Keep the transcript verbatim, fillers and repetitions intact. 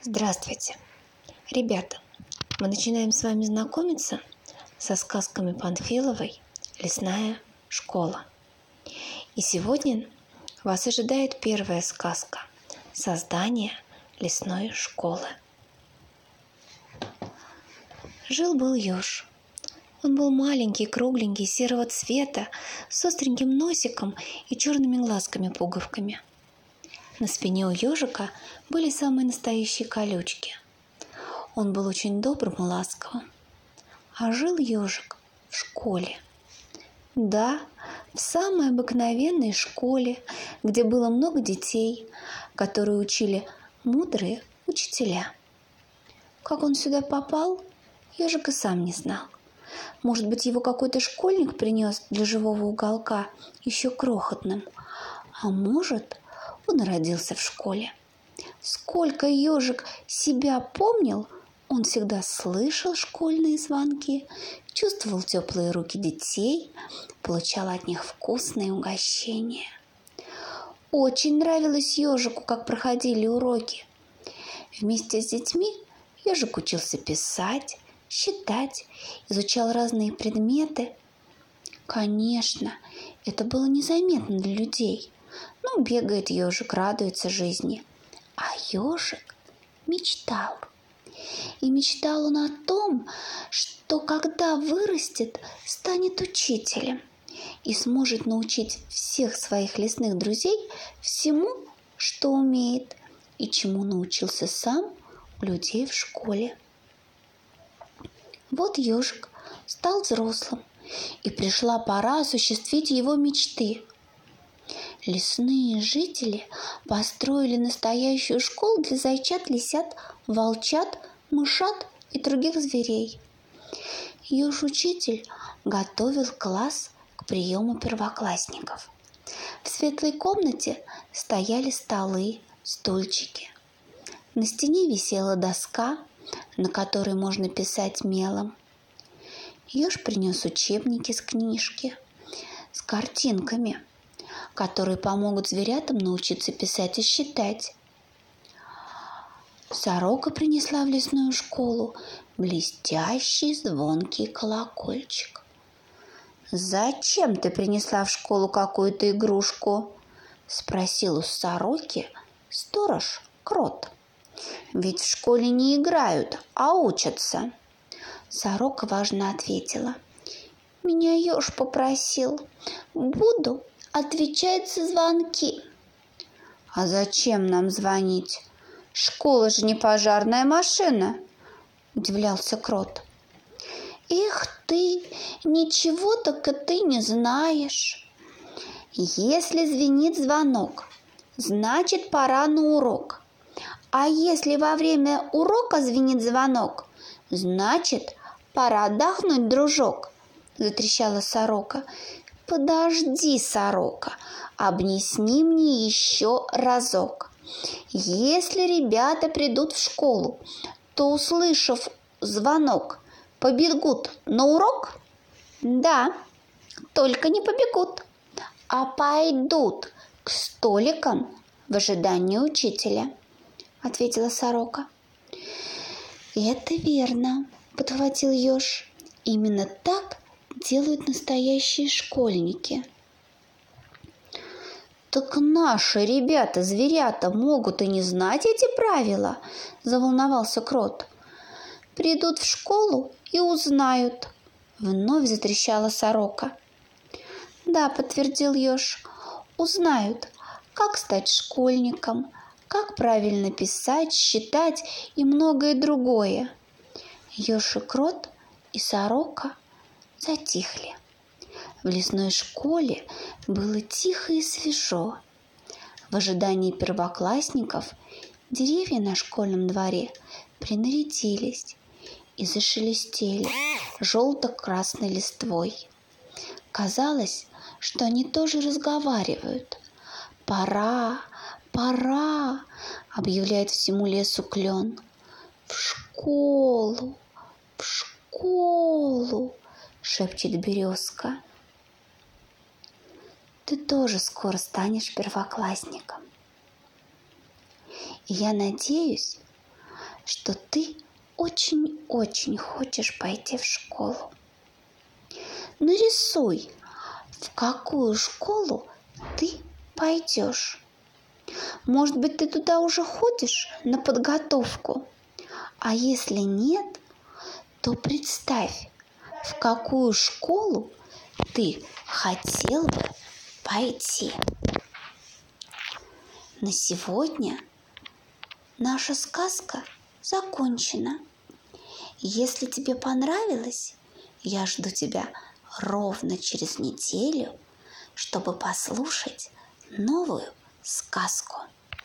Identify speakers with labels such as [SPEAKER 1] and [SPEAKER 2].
[SPEAKER 1] Здравствуйте, ребята! Мы начинаем с вами знакомиться со сказками Панфиловой «Лесная школа». И сегодня вас ожидает первая сказка «Создание лесной школы». Жил-был еж. Он был маленький, кругленький, серого цвета, с остреньким носиком и черными глазками-пуговками. На спине у ежика были самые настоящие колючки. Он был очень добрым и ласковым. А жил ежик в школе. Да, в самой обыкновенной школе, где было много детей, которые учили мудрые учителя. Как он сюда попал, ежик и сам не знал. Может быть, его какой-то школьник принес для живого уголка еще крохотным, а может, он родился в школе. Сколько ежик себя помнил, он всегда слышал школьные звонки, чувствовал теплые руки детей, получал от них вкусные угощения. Очень нравилось ежику, как проходили уроки. Вместе с детьми ежик учился писать, считать, изучал разные предметы. Конечно, это было незаметно для людей. Ну, бегает ежик, радуется жизни. А ежик мечтал. И мечтал он о том, что когда вырастет, станет учителем и сможет научить всех своих лесных друзей всему, что умеет и чему научился сам у людей в школе. Вот ежик стал взрослым, и пришла пора осуществить его мечты. Лесные жители построили настоящую школу для зайчат, лисят, волчат, мышат и других зверей. Еж-учитель готовил класс к приему первоклассников. В светлой комнате стояли столы, стульчики. На стене висела доска, на которой можно писать мелом. Еж принес учебники с книжки, с картинками, которые помогут зверятам научиться писать и считать. Сорока принесла в лесную школу блестящий звонкий колокольчик. «Зачем ты принесла в школу какую-то игрушку?» – спросил у сороки сторож Крот. «Ведь в школе не играют, а учатся». Сорока важно ответила: «Меня еж попросил. Буду отвечать за звонки». «А зачем нам звонить? Школа же не пожарная машина», – удивлялся Крот. «Эх ты, ничего так и ты не знаешь. Если звенит звонок, значит пора на урок. А если во время урока звенит звонок, значит пора отдохнуть, дружок», – затрещала сорока. «Подожди, сорока, объясни мне еще разок. Если ребята придут в школу, то, услышав звонок, побегут на урок?» «Да, только не побегут, а пойдут к столикам в ожидании учителя», — ответила сорока. «Это верно», — подхватил еж. «Именно так делают настоящие школьники». «Так наши ребята, зверята, могут и не знать эти правила», – заволновался Крот. «Придут в школу и узнают», – вновь затрещала сорока. «Да», – подтвердил еж, – «узнают, как стать школьником, как правильно писать, считать и многое другое». Еж и Крот и сорока затихли. В лесной школе было тихо и свежо. В ожидании первоклассников деревья на школьном дворе принарядились и зашелестели желто-красной листвой. Казалось, что они тоже разговаривают. «Пора, пора!» – объявляет всему лесу клен. «В школу, в школу!» – шепчет березка. Ты тоже скоро станешь первоклассником. И я надеюсь, что ты очень-очень хочешь пойти в школу. Нарисуй, в какую школу ты пойдешь. Может быть, ты туда уже ходишь на подготовку? А если нет, то представь, в какую школу ты хотел бы пойти. На сегодня наша сказка закончена. Если тебе понравилось, я жду тебя ровно через неделю, чтобы послушать новую сказку.